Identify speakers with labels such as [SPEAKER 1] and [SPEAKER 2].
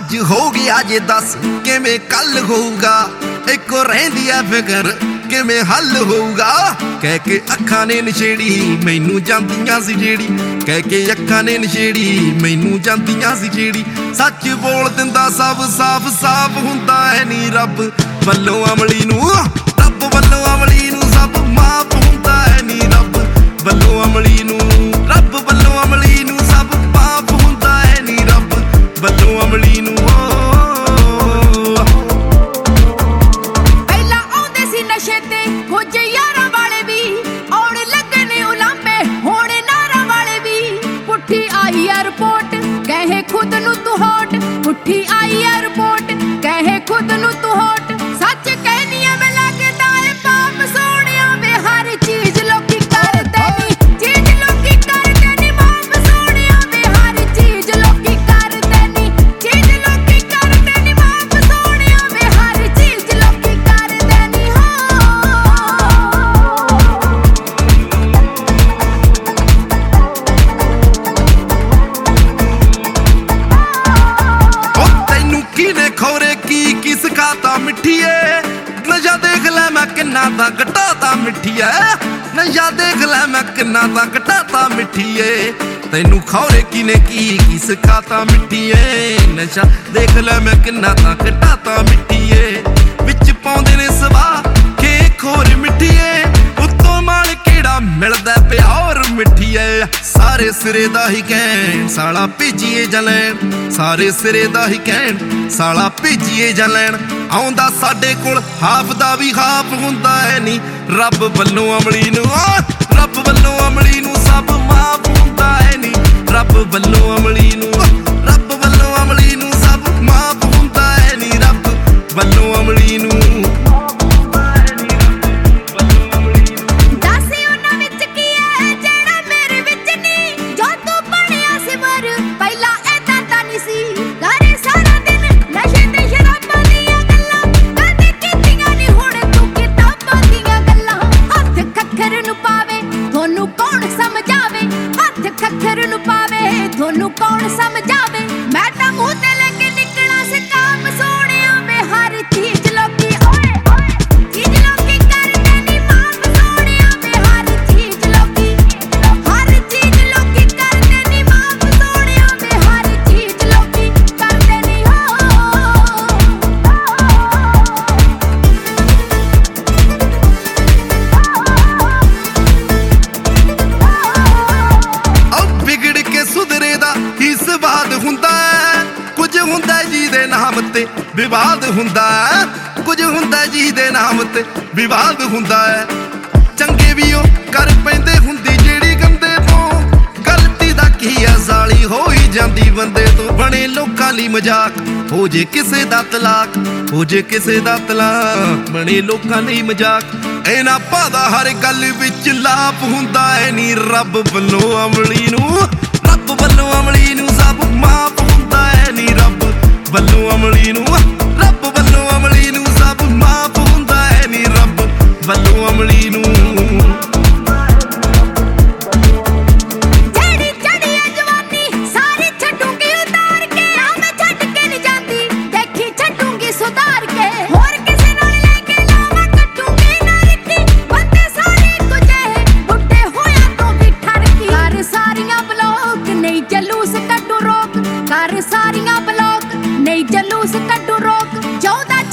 [SPEAKER 1] ਅੱਜ ਹੋ ਗਿਆ ਜੇ ਦੱਸ ਕਿਵੇਂ ਕੱਲ ਹੋਊਗਾ। ਇੱਕੋ ਰਹਿੰਦੀ ਐ ਫਿਕਰ ਕਿਵੇਂ ਹੱਲ ਹੋਊਗਾ। ਕਹਿ ਕੇ ਅੱਖਾਂ ਨੇ ਨਸ਼ੇੜੀ ਮੈਨੂੰ ਜਾਂਦੀਆਂ ਸੀ ਜਿਹੜੀ, ਕਹਿ ਕੇ ਅੱਖਾਂ ਨੇ ਨਸ਼ੇੜੀ ਮੈਨੂੰ ਜਾਂਦੀਆਂ ਸੀ ਜਿਹੜੀ। ਸੱਚ ਬੋਲ ਦਿੰਦਾ ਸਭ ਸਾਫ਼ ਸਾਫ਼ ਹੁੰਦਾ ਐ ਨੀ ਰੱਬ ਵੱਲੋਂ ਅਮਲੀ ਨੂੰ, ਰੱਬ ਵੱਲੋਂ ਅਮਲੀ ਨੂੰ ਸਭ ਮਾਫ਼ ਹੁੰਦਾ ਐ ਨੀ ਰੱਬ ਵੱਲੋਂ ਅਮਲੀ ਨੂੰ, ਰੱਬ ਵੱਲੋਂ ਅਮਲੀ ਨੂੰ ਸਭ ਮਾਫ਼ ਹੁੰਦਾ ਐ ਨੀ ਰੱਬ ਵੱਲੋਂ ਅਮਲੀ ਨੂੰ।
[SPEAKER 2] ਪਹਿਲਾਂ ਆਉਂਦੇ ਸੀ ਨਸ਼ੇ ਤੇ ਕੁਝ ਯਾਰਾਂ ਵਾਲੇ ਵੀ, ਆਉਣ ਲੱਗੇ ਨੇ ਉਲਾਂਭੇ ਹੁਣ ਨਾਰਾਂ ਵਾਲੇ ਵੀ। ਪੁੱਠੀ ਆਈ ਆ ਰਿਪੋਰਟ ਕਹੇ ਖੁਦ ਨੂੰ ਤੂੰ ਹੋਟ, ਪੁੱਠੀ ਆਈ ਆ ਰਿਪੋਰਟ ਕਹੇ ਖੁਦ ਨੂੰ ਤੂੰ ਹੋਟ। ਸੱਚ ਕਹਿਨੀ ਆ ਮੈਂ ਲੱਗਦਾ ਏ ਪਾਪ ਸੋਹਣਿਆ ਵੇ ਹਰ ਚੀਜ਼ ਲੋਕੀ ਕਰਦੇ ਨੀ, ਚੀਜ਼ ਲੋਕੀ ਕਰਦੇ ਨੀ ਮਾਪ ਸੋਹਣਿਆ ਵੇ ਹਰ ਚੀਜ਼ ਲੋਕੀ ਕਰਦੇ ਨੀ, ਚੀਜ਼ ਲੋਕੀ ਕਰਦੇ ਨੀ ਮਾਪ ਸੋਹਣਿਆ ਵੇ ਹਰ ਚੀਜ਼ ਲੋਕੀ ਕਰਦੇ ਨੀ।
[SPEAKER 1] ਤੈਨੂੰ ਕਿਨੇ ਖੋਰੇ ਕੀ ਸਿਖਾਤਾ ਮਿੱਠੀਏ, ਨਸ਼ਾ ਦੇਖ ਲੈ ਮੈਂ ਕਿੰਨਾ ਤਾਂ ਘਟਾਤਾ ਮਿੱਠੀਏ, ਨਸ਼ਾ ਦੇਖ ਲੈ ਮੈਂ ਕਿੰਨਾ ਤਾਂ ਘਟਾਤਾ ਮਿੱਠੀਏ। ਤੈਨੂੰ ਖੋਰੇ ਕਿਨੇ ਕੀ ਸਿਖਾਤਾ ਮਿੱਠੀਏ, ਨਸ਼ਾ ਦੇਖ ਲੈ ਮੈਂ ਕਿੰਨਾ ਤਾਂ ਘਟਾਤਾ ਮਿੱਠੀਏ। ਵਿੱਚ ਪਾਉਂਦੇ ਨੇ ਸਵਾਹ ਖੇ ਖੋਰ ਮਿੱਠੀਏ, ਉੱਤੋਂ ਮਾਲ ਕਿਹੜਾ ਮਿਲਦਾ ਪਿਆਰ ਮਿੱਠੀਏ। ਸਾਰੇ ਸਿਰੇ ਦਾ ਹੀ ਕਹਿਣ ਸਾਲਾ ਭੇਜੀਏ ਜਾਂ ਲੈਣ, ਸਾਰੇ ਸਿਰੇ ਦਾ ਹੀ ਕਹਿਣ ਸਾਲਾ ਭੇਜੀਏ ਜਾਂ ਲੈਣ। ਆਉਂਦਾ ਸਾਡੇ ਕੋਲ ਹਾਫ ਦਾ ਵੀ ਹਾਫ ਹੁੰਦਾ ਐ ਨੀ ਰੱਬ ਵੱਲੋਂ ਅਮਲੀ ਨੂੰ, ਰੱਬ ਵੱਲੋਂ ਅਮਲੀ ਨੂੰ ਸਭ ਮਾਫ਼ ਹੁੰਦਾ ਐ ਨੀ ਰੱਬ ਵੱਲੋਂ ਅਮਲੀ ਨੂੰ, ਰੱਬ ਵੱਲੋਂ ਅਮਲੀ ਨੂੰ ਸਭ ਮਾਫ਼ ਹੁੰਦਾ ਐ ਨੀ ਰੱਬ ਵੱਲੋਂ ਅਮਲੀ ਨੂੰ।
[SPEAKER 2] ਦੱਸ ਉਹਨਾਂ ਵਿੱਚ ਕੀ ਐ ਜਿਹੜਾ ਮੇਰੇ ਵਿੱਚ ਨੀ, ਜੋ ਤੂੰ ਬਣਿਆ ਸੀ ਮਰ ਪਹਿਲਾਂ ਏਦਾਂ ਤਾਂ ਨੀ ਸੀ। ਘਰੇ ਸਾਰਾ ਦਿਨ ਨਸ਼ੇ ਤੇ ਸ਼ਰਾਬਾਂ ਦੀਆਂ ਗੱਲਾਂ, ਕਦੇ ਕੀਤੀਆਂ ਨੀ ਹੁਣ ਤੂੰ ਕਿਤਾਬਾਂ ਦੀਆਂ ਗੱਲਾਂ। ਹੱਥ ਖੱਖਰ ਨੂੰ ਪਾਵੇ ਤੁਹਾਨੂੰ ਕੌਣ ਸਮਝਾਵੇ, ਹੱਥ ਖੱਖਰ ਨੂੰ ਪਾਵੇ ਤੁਹਾਨੂੰ ਕੌਣ ਸਮਝਾਵੇ। ਮੈਂ ਤਾਂ ਮੂੰਹ ਤੇ ਲੈ ਕੇ ਨਿਕਲਾਂ ਸਕਾਮ ਸੋਹਣਿਆ ਵੇ ਹਰ ਚੀਜ਼ ਲੋਕੀ ਓਏ ਓਏ ਚੀਜ਼ ਲੋਕੀ ਕਰਦੇ ਨੀ ਮਾਪ ਸੋਹਣਿਆ ਵੇ ਹਰ ਚੀਜ਼ ਲੋਕੀ, ਹਰ ਚੀਜ਼ ਲੋਕੀ ਕਰਦੇ ਨੀ ਮਾਪ ਸੋਹਣਿਆ ਵੇ ਹਰ ਚੀਜ਼ ਲੋਕੀ ਕਰਦੇ ਨੀ।
[SPEAKER 1] ਵਿਗੜ ਕੇ ਸੁਧਰੇ ਦਾ ਹੀ ਸਵਾਦ ਹੁੰਦਾ ਹੈ, ਕੁਝ ਹੁੰਦਾ ਜਿਹਦੇ ਨਾਮ ਤੇ ਵਿਵਾਦ ਹੁੰਦਾ ਹੈ, ਕੁਝ ਹੁੰਦਾ ਜਿਹਦੇ ਨਾਮ ਤੇ ਵਿਵਾਦ ਹੁੰਦਾ ਹੈ। ਚੰਗੇ ਵੀ ਉਹ ਕਰ ਪੈਂਦੇ ਹੁੰਦੀ ਜਿਹੜੀ ਗੰਦੇ ਤੋਂ, ਗਲਤੀ ਦਾ ਕੀ ਆ ਜ਼ਾਲੀ ਹੋ ਹੀ ਜਾਂਦੀ ਬੰਦੇ ਤੋਂ। ਬਣੇ ਲੋਕਾਂ ਲਈ ਮਜ਼ਾਕ ਹੋ ਜੇ ਕਿਸੇ ਦਾ ਤਲਾਕ, ਹੋ ਜੇ ਕਿਸੇ ਦਾ ਤਲਾਕ ਬਣੇ ਲੋਕਾਂ ਲਈ ਮਜ਼ਾਕ। ਇਹਨਾਂ ਭਾਦਾ ਹਰ ਗੱਲ ਵਿੱਚ ਲਾਭ ਹੁੰਦਾ ਐ ਨੀ ਰੱਬ ਵੱਲੋਂ ਅਮਲੀ ਨੂੰ, ਰੱਬ ਵੱਲੋਂ ਅਮਲੀ ਨੂੰ ਸਭ ਮਾਫ਼ ਹੁੰਦਾ ਐ ਨੀ ਰੱਬ ਵੱਲੋਂ ਅਮਲੀ ਨੂੰ, ਰੱਬ ਵੱਲੋਂ ਅਮਲੀ ਨੂੰ ਸਭ ਮਾਫ਼ ਹੁੰਦਾ ਐ ਨੀ ਰੱਬ ਵੱਲੋਂ ਅਮਲੀ ਨੂੰ।
[SPEAKER 2] ਜਿਹੜੀ ਚੜੀ ਆ ਜਵਾਨੀ ਸਾਰੀ ਛੱਡੂਗੀ ਉਤਾਰ ਕੇ, ਨਾ ਮੈਂ ਛੱਡ ਕੇ ਨੀ ਜਾਂਦੀ ਦੇਖੀ ਛੱਡੂਗੀ ਸੁਧਾਰ ਕੇ। ਹੋਰ ਕਿਸੇ ਨਾਲ ਲੈ ਕੇ ਲਾਵਾਂ ਕੱਟੂਗੀ ਨਾ ਰਿੱਕੀ, ਬੰਦੇ ਸਾਰੇ ਇੱਕੋ ਜਿਹੇ ਬੁੱਢੇ ਹੋਇਆ ਤੋਂ ਵੀ ਠਰਕੀ। ਕਰ ਸਾਰੀਆਂ ਬਲੌਕ ਨਹੀਂ ਜਲੂਸ ਕੱਢੂ ਰੋਕ, ਕਰ ਸਾਰੀਆਂ ਬਲੌਕ ਨਹੀਂ ਜਲੂਸ ਕੱਢੂ ਰੋਕ। 14